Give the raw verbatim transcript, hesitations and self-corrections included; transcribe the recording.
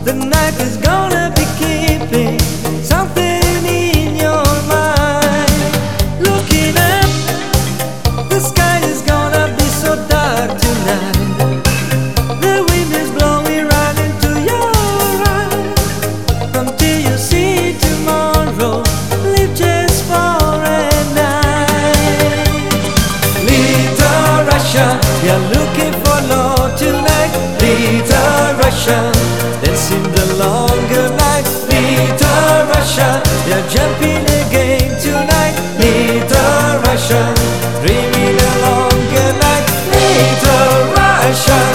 The night is gonna be keeping something in your mind. Looking up, the sky is gonna be so dark tonight. The wind is blowing right into your eyes. Until you see tomorrow, live just for a night. Little Russia, you're looking for love tonight. Little Russia, dancing the longer night. Little Russia, you're jumping again tonight. Little Russia, dreaming the longer night. Little Russia.